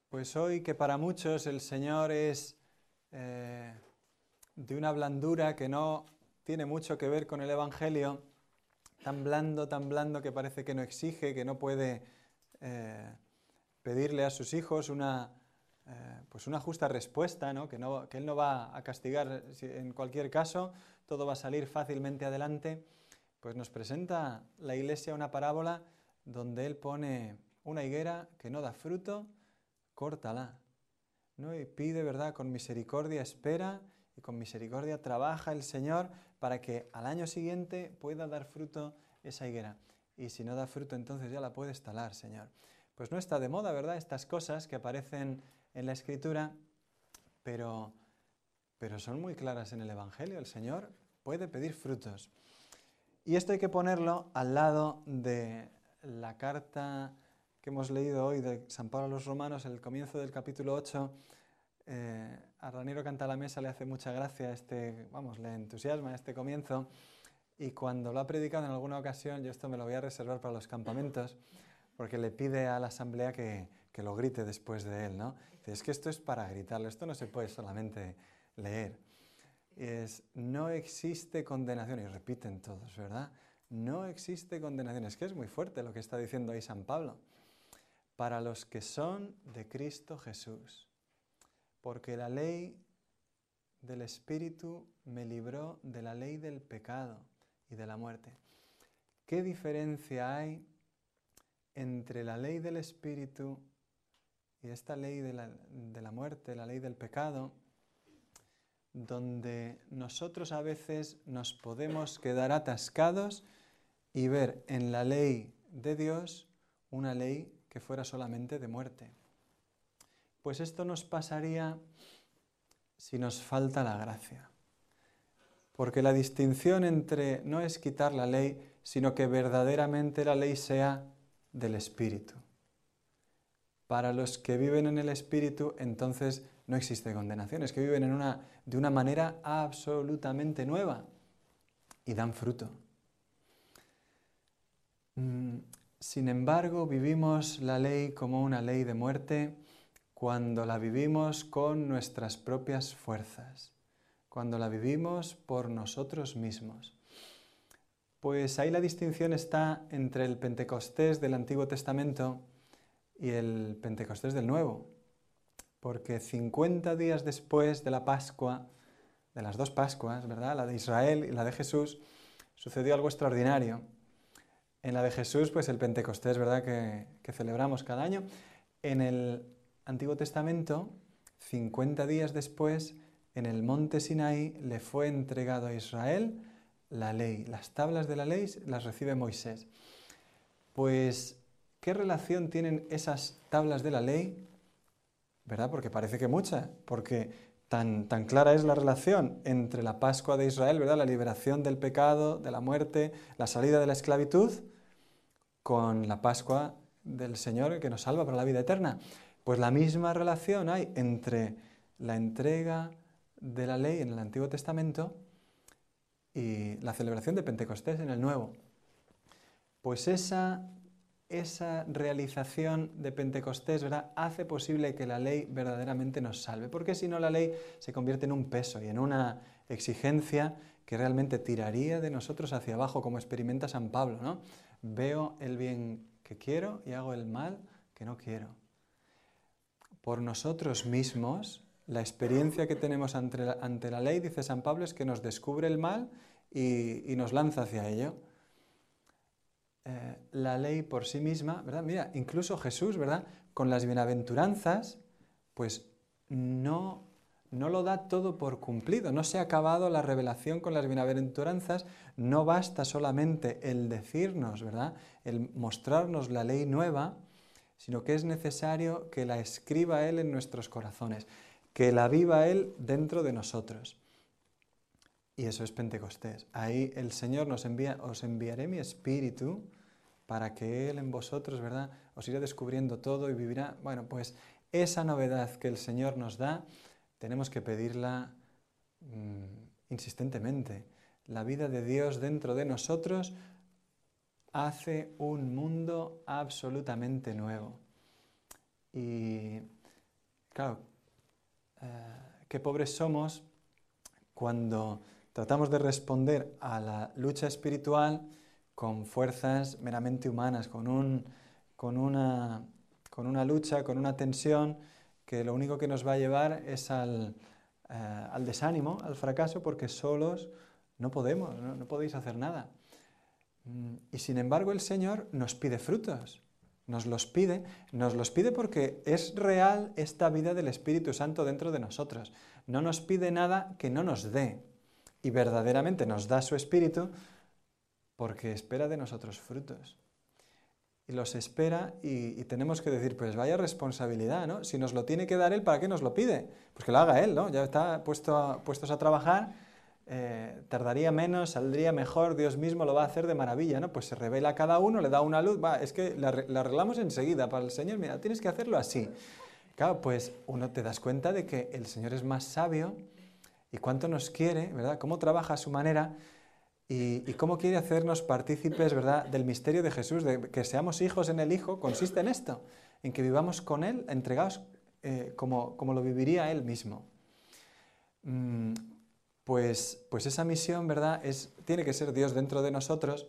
Pues hoy que para muchos el Señor es de una blandura que no tiene mucho que ver con el Evangelio, tan blando que parece que no exige, que no puede pedirle a sus hijos pues una justa respuesta, ¿no? Que Él no va a castigar en cualquier caso, todo va a salir fácilmente adelante, pues nos presenta la Iglesia una parábola donde Él pone una higuera que no da fruto, córtala, ¿no? Y pide, ¿verdad? Con misericordia espera y con misericordia trabaja el Señor para que al año siguiente pueda dar fruto esa higuera. Y si no da fruto, entonces ya la puedes talar, Señor. Pues no está de moda, ¿verdad? Estas cosas que aparecen en la Escritura, pero son muy claras en el Evangelio. El Señor puede pedir frutos. Y esto hay que ponerlo al lado de la carta que hemos leído hoy de San Pablo a los Romanos, el comienzo del capítulo 8. A Raniero Cantalamessa le hace mucha gracia le entusiasma este comienzo, y cuando lo ha predicado en alguna ocasión, yo esto me lo voy a reservar para los campamentos, porque le pide a la asamblea que lo grite después de él, ¿no? Dice, es que esto es para gritarlo, esto no se puede solamente leer. No existe condenación, y repiten todos, ¿verdad? No existe condenación. Es que es muy fuerte lo que está diciendo ahí San Pablo. Para los que son de Cristo Jesús, porque la ley del Espíritu me libró de la ley del pecado y de la muerte. ¿Qué diferencia hay entre la ley del Espíritu y esta ley de la muerte, la ley del pecado, donde nosotros a veces nos podemos quedar atascados y ver en la ley de Dios una ley que fuera solamente de muerte? Pues esto nos pasaría si nos falta la gracia. Porque la distinción entre no es quitar la ley, sino que verdaderamente la ley sea del Espíritu. Para los que viven en el Espíritu, entonces no existe condenación, es que viven de una manera absolutamente nueva y dan fruto. Sin embargo, vivimos la ley como una ley de muerte cuando la vivimos con nuestras propias fuerzas, cuando la vivimos por nosotros mismos. Pues ahí la distinción está entre el Pentecostés del Antiguo Testamento y el Pentecostés del Nuevo, porque 50 días después de la Pascua, de las dos Pascuas, ¿verdad?, la de Israel y la de Jesús, sucedió algo extraordinario. En la de Jesús, pues el Pentecostés, ¿verdad?, que celebramos cada año. En el Antiguo Testamento, 50 días después, en el monte Sinaí, le fue entregado a Israel la ley. Las tablas de la ley las recibe Moisés. Pues, ¿qué relación tienen esas tablas de la ley? ¿Verdad? Porque parece que mucha, porque tan clara es la relación entre la Pascua de Israel, ¿verdad?, la liberación del pecado, de la muerte, la salida de la esclavitud, con la Pascua del Señor que nos salva para la vida eterna. Pues la misma relación hay entre la entrega de la ley en el Antiguo Testamento y la celebración de Pentecostés en el Nuevo. Pues esa realización de Pentecostés, ¿verdad?, hace posible que la ley verdaderamente nos salve, porque si no la ley se convierte en un peso y en una exigencia que realmente tiraría de nosotros hacia abajo, como experimenta San Pablo, ¿no? Veo el bien que quiero y hago el mal que no quiero. Por nosotros mismos, la experiencia que tenemos ante la ley, dice San Pablo, es que nos descubre el mal y nos lanza hacia ello. La ley por sí misma, ¿verdad? Mira, incluso Jesús, ¿verdad?, con las bienaventuranzas, pues no lo da todo por cumplido, no se ha acabado la revelación con las bienaventuranzas, no basta solamente el decirnos, ¿verdad?, el mostrarnos la ley nueva, sino que es necesario que la escriba Él en nuestros corazones, que la viva Él dentro de nosotros. Y eso es Pentecostés. Ahí el Señor nos envía, os enviaré mi espíritu para que Él en vosotros, ¿verdad?, os irá descubriendo todo y vivirá. Bueno, pues esa novedad que el Señor nos da, tenemos que pedirla insistentemente. La vida de Dios dentro de nosotros hace un mundo absolutamente nuevo. Y claro, qué pobres somos cuando tratamos de responder a la lucha espiritual con fuerzas meramente humanas, con una lucha, con una tensión que lo único que nos va a llevar es al desánimo, al fracaso, porque solos no podemos, no podéis hacer nada. Y sin embargo el Señor nos pide frutos, nos los pide porque es real esta vida del Espíritu Santo dentro de nosotros. No nos pide nada que no nos dé, y verdaderamente nos da su Espíritu porque espera de nosotros frutos. Y los espera y tenemos que decir, pues vaya responsabilidad, ¿no? Si nos lo tiene que dar Él, ¿para qué nos lo pide? Pues que lo haga Él, ¿no? Ya está puestos a trabajar, tardaría menos, saldría mejor, Dios mismo lo va a hacer de maravilla, ¿no? Pues se revela a cada uno, le da una luz, es que la arreglamos enseguida para el Señor, mira, tienes que hacerlo así. Claro, pues uno te das cuenta de que el Señor es más sabio y cuánto nos quiere, ¿verdad? Cómo trabaja a su manera. Y cómo quiere hacernos partícipes, ¿verdad?, del misterio de Jesús, de que seamos hijos en el Hijo, consiste en esto, en que vivamos con Él, entregados como lo viviría Él mismo. Pues esa misión, ¿verdad?, tiene que ser Dios dentro de nosotros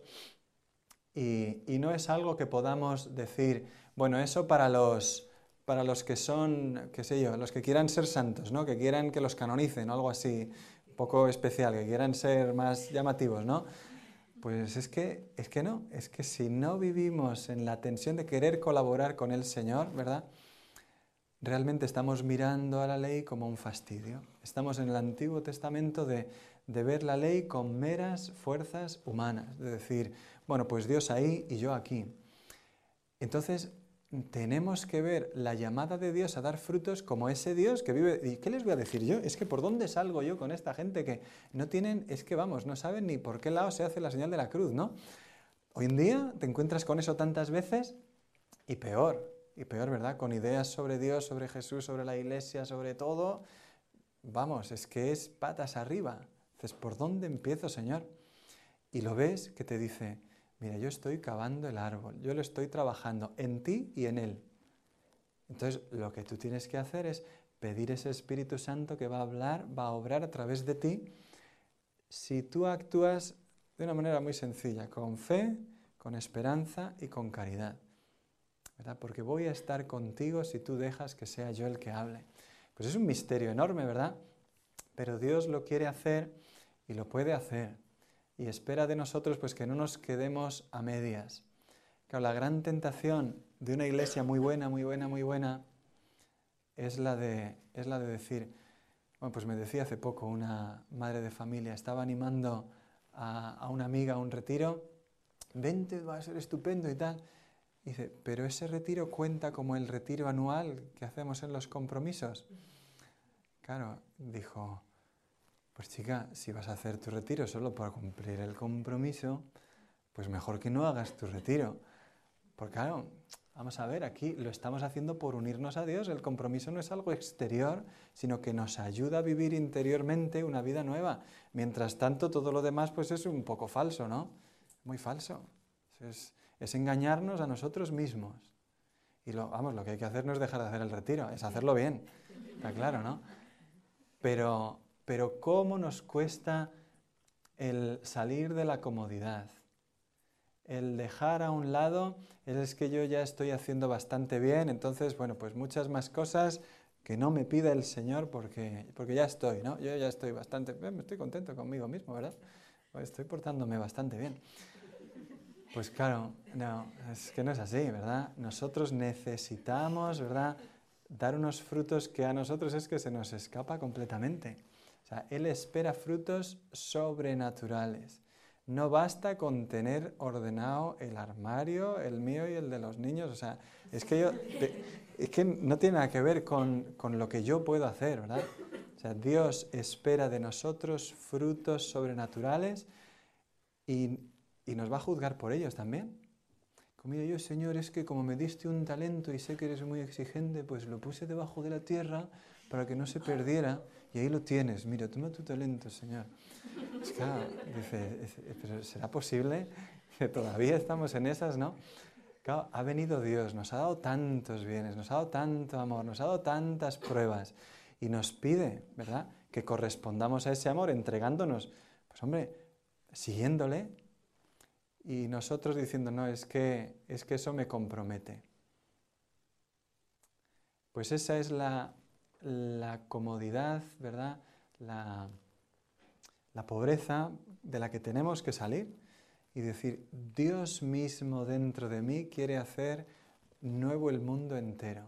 y no es algo que podamos decir, bueno, eso para los que son, qué sé yo, los que quieran ser santos, ¿no?, que quieran que los canonicen o algo así, poco especial, que quieran ser más llamativos, ¿no? Pues es que no, es que si no vivimos en la tensión de querer colaborar con el Señor, ¿verdad? Realmente estamos mirando a la ley como un fastidio. Estamos en el Antiguo Testamento de ver la ley con meras fuerzas humanas, de decir, bueno, pues Dios ahí y yo aquí. Entonces, tenemos que ver la llamada de Dios a dar frutos como ese Dios que vive. ¿Y qué les voy a decir yo? Es que ¿por dónde salgo yo con esta gente que no tienen, es que vamos, no saben ni por qué lado se hace la señal de la cruz, ¿no? Hoy en día te encuentras con eso tantas veces y peor, ¿verdad? Con ideas sobre Dios, sobre Jesús, sobre la Iglesia, sobre todo. Vamos, es que es patas arriba. Dices, ¿por dónde empiezo, Señor? Y lo ves que te dice, mira, yo estoy cavando el árbol, yo lo estoy trabajando en ti y en él. Entonces, lo que tú tienes que hacer es pedir ese Espíritu Santo que va a hablar, va a obrar a través de ti. Si tú actúas de una manera muy sencilla, con fe, con esperanza y con caridad, ¿verdad? Porque voy a estar contigo si tú dejas que sea yo el que hable. Pues es un misterio enorme, ¿verdad? Pero Dios lo quiere hacer y lo puede hacer. Y espera de nosotros pues que no nos quedemos a medias. Claro, la gran tentación de una iglesia muy buena, muy buena, muy buena, es la de decir, bueno, pues me decía hace poco una madre de familia, estaba animando a una amiga a un retiro, vente, va a ser estupendo y tal. Y dice, pero ese retiro cuenta como el retiro anual que hacemos en los compromisos. Claro, dijo, pues chica, si vas a hacer tu retiro solo para cumplir el compromiso, pues mejor que no hagas tu retiro. Porque claro, vamos a ver, aquí lo estamos haciendo por unirnos a Dios. El compromiso no es algo exterior, sino que nos ayuda a vivir interiormente una vida nueva. Mientras tanto, todo lo demás pues es un poco falso, ¿no? Muy falso. Es engañarnos a nosotros mismos. Y lo que hay que hacer no es dejar de hacer el retiro, es hacerlo bien. Está claro, ¿no? Pero ¿cómo nos cuesta el salir de la comodidad? El dejar a un lado, es que yo ya estoy haciendo bastante bien, entonces, bueno, pues muchas más cosas que no me pide el Señor porque ya estoy, ¿no? Yo ya estoy bastante, me estoy contento conmigo mismo, ¿verdad? Estoy portándome bastante bien. Pues claro, no, es que no es así, ¿verdad? Nosotros necesitamos, ¿verdad?, dar unos frutos que a nosotros es que se nos escapa completamente. O sea, Él espera frutos sobrenaturales. No basta con tener ordenado el armario, el mío y el de los niños. O sea, es que no tiene nada que ver con lo que yo puedo hacer, ¿verdad? O sea, Dios espera de nosotros frutos sobrenaturales y nos va a juzgar por ellos también. Como mira, yo, Señor, es que como me diste un talento y sé que eres muy exigente, pues lo puse debajo de la tierra para que no se perdiera y ahí lo tienes. Mira, toma tu talento, Señor. Es que, dice, pero ¿será posible? Que todavía estamos en esas, ¿no? Claro, ha venido Dios, nos ha dado tantos bienes, nos ha dado tanto amor, nos ha dado tantas pruebas y nos pide, ¿verdad?, que correspondamos a ese amor entregándonos, pues hombre, siguiéndole, y nosotros diciendo, no, es que eso me compromete. Pues esa es la comodidad, ¿verdad?, la pobreza de la que tenemos que salir y decir, Dios mismo dentro de mí quiere hacer nuevo el mundo entero.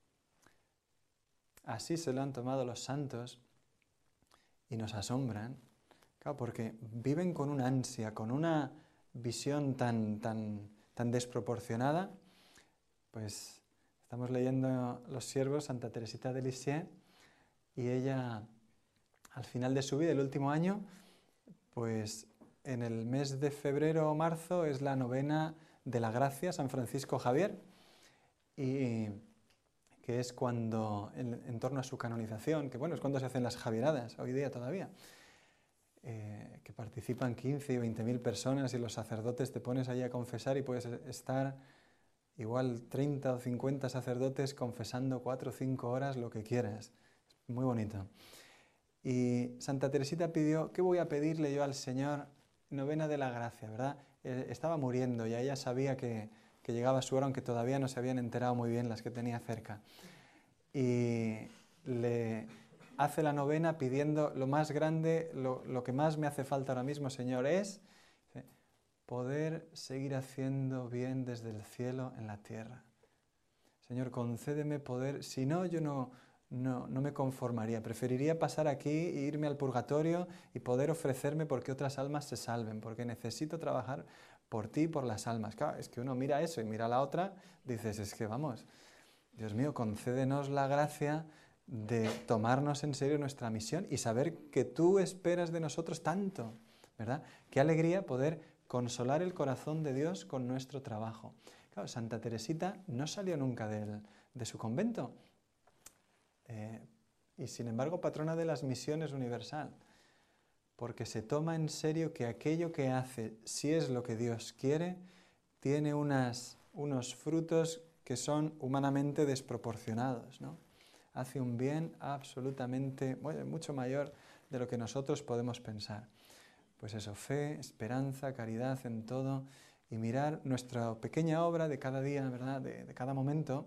Así se lo han tomado los santos y nos asombran, claro, porque viven con una ansia, con una visión tan desproporcionada. Pues estamos leyendo Los Siervos, Santa Teresita de Lisieux, y ella, al final de su vida, el último año, pues en el mes de febrero o marzo es la novena de la Gracia, San Francisco Javier, y que es cuando, en torno a su canonización, que bueno, es cuando se hacen las Javieradas, hoy día todavía, que participan 15 y 20.000 personas y los sacerdotes te pones allí a confesar y puedes estar igual 30 o 50 sacerdotes confesando 4 o 5 horas lo que quieras. Es muy bonito. Y Santa Teresita pidió, ¿qué voy a pedirle yo al Señor? Novena de la Gracia, ¿verdad? Estaba muriendo y ella sabía que llegaba su hora, aunque todavía no se habían enterado muy bien las que tenía cerca. Y le hace la novena pidiendo lo más grande, lo que más me hace falta ahora mismo, Señor, es poder seguir haciendo bien desde el cielo en la tierra. Señor, concédeme poder, si no, yo no me conformaría, preferiría pasar aquí e irme al purgatorio y poder ofrecerme porque otras almas se salven, porque necesito trabajar por ti y por las almas. Claro, es que uno mira eso y mira a la otra, dices, es que vamos, Dios mío, concédenos la gracia de tomarnos en serio nuestra misión y saber que tú esperas de nosotros tanto, ¿verdad? Qué alegría poder consolar el corazón de Dios con nuestro trabajo. Claro, Santa Teresita no salió nunca de su convento y sin embargo patrona de las misiones universal, porque se toma en serio que aquello que hace, si es lo que Dios quiere, tiene unos frutos que son humanamente desproporcionados, ¿no? Hace un bien absolutamente, bueno, mucho mayor de lo que nosotros podemos pensar. Pues eso, fe, esperanza, caridad en todo, y mirar nuestra pequeña obra de cada día, ¿verdad?, de cada momento,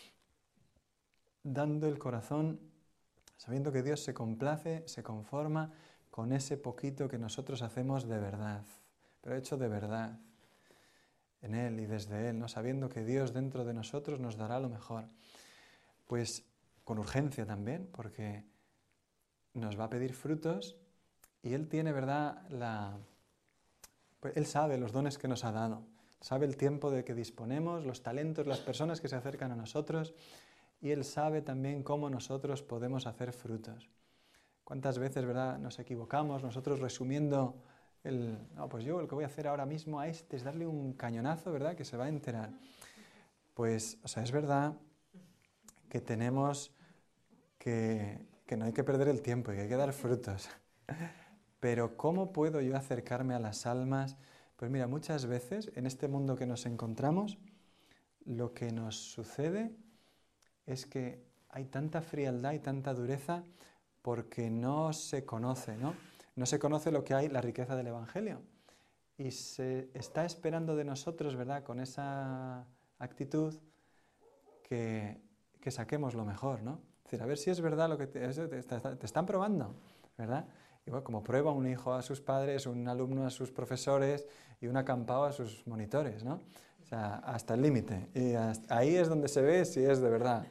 dando el corazón, sabiendo que Dios se complace, se conforma con ese poquito que nosotros hacemos de verdad, pero hecho de verdad, en Él y desde Él, ¿no?, sabiendo que Dios dentro de nosotros nos dará lo mejor. Pues con urgencia también, porque nos va a pedir frutos y Él tiene, ¿verdad?, pues Él sabe los dones que nos ha dado, sabe el tiempo de que disponemos, los talentos, las personas que se acercan a nosotros, y Él sabe también cómo nosotros podemos hacer frutos. ¿Cuántas veces, verdad, nos equivocamos nosotros resumiendo pues yo lo que voy a hacer ahora mismo a este es darle un cañonazo, ¿verdad?, que se va a enterar? Pues, o sea, es verdad que tenemos que no hay que perder el tiempo y que hay que dar frutos. Pero ¿cómo puedo yo acercarme a las almas? Pues mira, muchas veces en este mundo que nos encontramos, lo que nos sucede es que hay tanta frialdad y tanta dureza porque no se conoce, ¿no? No se conoce lo que hay, la riqueza del Evangelio. Y se está esperando de nosotros, ¿verdad?, con esa actitud que saquemos lo mejor, ¿no? Es decir, a ver si es verdad lo que te están probando, ¿verdad? Igual como prueba un hijo a sus padres, un alumno a sus profesores y un acampado a sus monitores, ¿no? O sea, hasta el límite. Y ahí es donde se ve si es de verdad.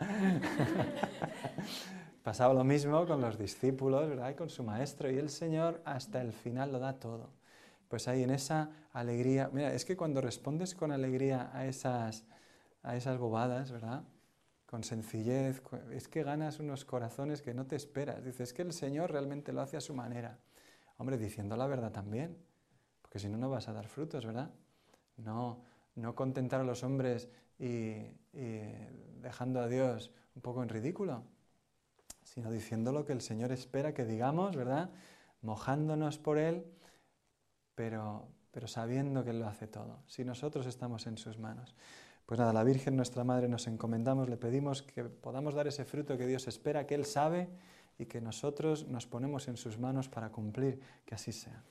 Pasaba lo mismo con los discípulos, ¿verdad?, y con su maestro, y el Señor hasta el final lo da todo. Pues ahí en esa alegría, mira, es que cuando respondes con alegría a esas bobadas, ¿verdad?, con sencillez, es que ganas unos corazones que no te esperas. Dices, es que el Señor realmente lo hace a su manera. Hombre, diciendo la verdad también, porque si no, no vas a dar frutos, ¿verdad? No contentar a los hombres y dejando a Dios un poco en ridículo, sino diciendo lo que el Señor espera que digamos, ¿verdad?, mojándonos por Él, pero sabiendo que Él lo hace todo, si nosotros estamos en sus manos. Pues nada, a la Virgen, nuestra Madre, nos encomendamos, le pedimos que podamos dar ese fruto que Dios espera, que Él sabe, y que nosotros nos ponemos en sus manos para cumplir, que así sea.